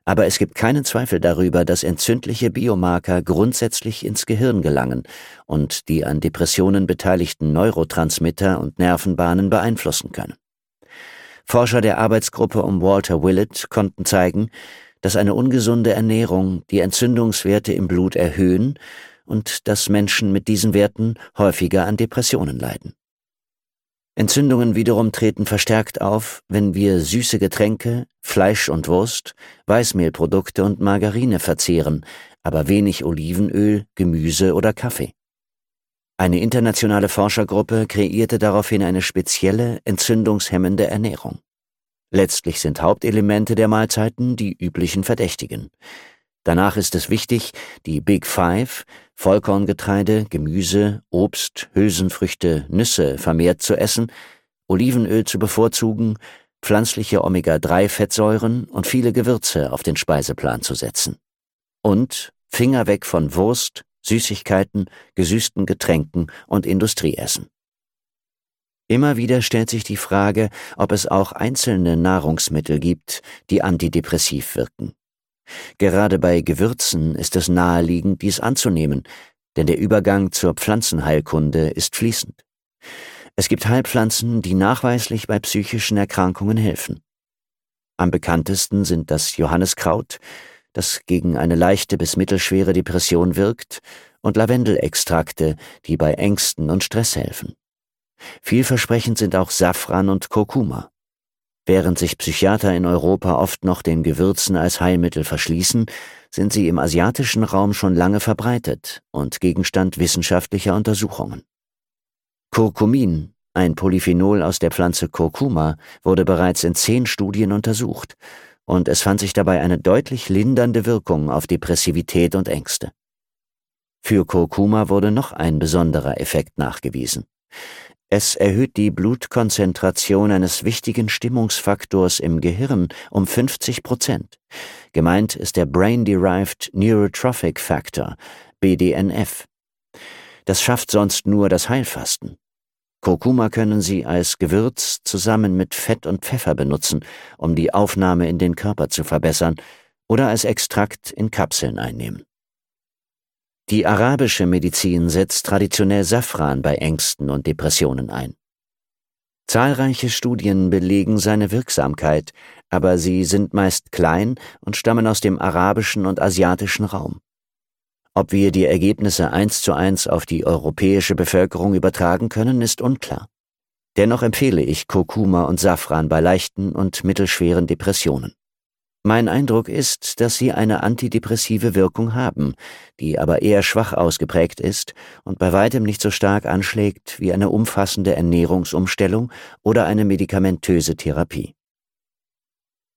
Aber es gibt keinen Zweifel darüber, dass entzündliche Biomarker grundsätzlich ins Gehirn gelangen und die an Depressionen beteiligten Neurotransmitter und Nervenbahnen beeinflussen können. Forscher der Arbeitsgruppe um Walter Willett konnten zeigen, dass eine ungesunde Ernährung die Entzündungswerte im Blut erhöhen und dass Menschen mit diesen Werten häufiger an Depressionen leiden. Entzündungen wiederum treten verstärkt auf, wenn wir süße Getränke, Fleisch und Wurst, Weißmehlprodukte und Margarine verzehren, aber wenig Olivenöl, Gemüse oder Kaffee. Eine internationale Forschergruppe kreierte daraufhin eine spezielle, entzündungshemmende Ernährung. Letztlich sind Hauptelemente der Mahlzeiten die üblichen Verdächtigen. Danach ist es wichtig, die Big Five, Vollkorngetreide, Gemüse, Obst, Hülsenfrüchte, Nüsse vermehrt zu essen, Olivenöl zu bevorzugen, pflanzliche Omega-3-Fettsäuren und viele Gewürze auf den Speiseplan zu setzen. Und Finger weg von Wurst, Süßigkeiten, gesüßten Getränken und Industrieessen. Immer wieder stellt sich die Frage, ob es auch einzelne Nahrungsmittel gibt, die antidepressiv wirken. Gerade bei Gewürzen ist es naheliegend, dies anzunehmen, denn der Übergang zur Pflanzenheilkunde ist fließend. Es gibt Heilpflanzen, die nachweislich bei psychischen Erkrankungen helfen. Am bekanntesten sind das Johanniskraut, das gegen eine leichte bis mittelschwere Depression wirkt, und Lavendelextrakte, die bei Ängsten und Stress helfen. Vielversprechend sind auch Safran und Kurkuma. Während sich Psychiater in Europa oft noch den Gewürzen als Heilmittel verschließen, sind sie im asiatischen Raum schon lange verbreitet und Gegenstand wissenschaftlicher Untersuchungen. Curcumin, ein Polyphenol aus der Pflanze Kurkuma, wurde bereits in 10 Studien untersucht und es fand sich dabei eine deutlich lindernde Wirkung auf Depressivität und Ängste. Für Kurkuma wurde noch ein besonderer Effekt nachgewiesen. Es erhöht die Blutkonzentration eines wichtigen Stimmungsfaktors im Gehirn um 50%. Gemeint ist der Brain-Derived Neurotrophic Factor, BDNF. Das schafft sonst nur das Heilfasten. Kurkuma können Sie als Gewürz zusammen mit Fett und Pfeffer benutzen, um die Aufnahme in den Körper zu verbessern, oder als Extrakt in Kapseln einnehmen. Die arabische Medizin setzt traditionell Safran bei Ängsten und Depressionen ein. Zahlreiche Studien belegen seine Wirksamkeit, aber sie sind meist klein und stammen aus dem arabischen und asiatischen Raum. Ob wir die Ergebnisse 1:1 auf die europäische Bevölkerung übertragen können, ist unklar. Dennoch empfehle ich Kurkuma und Safran bei leichten und mittelschweren Depressionen. Mein Eindruck ist, dass sie eine antidepressive Wirkung haben, die aber eher schwach ausgeprägt ist und bei weitem nicht so stark anschlägt wie eine umfassende Ernährungsumstellung oder eine medikamentöse Therapie.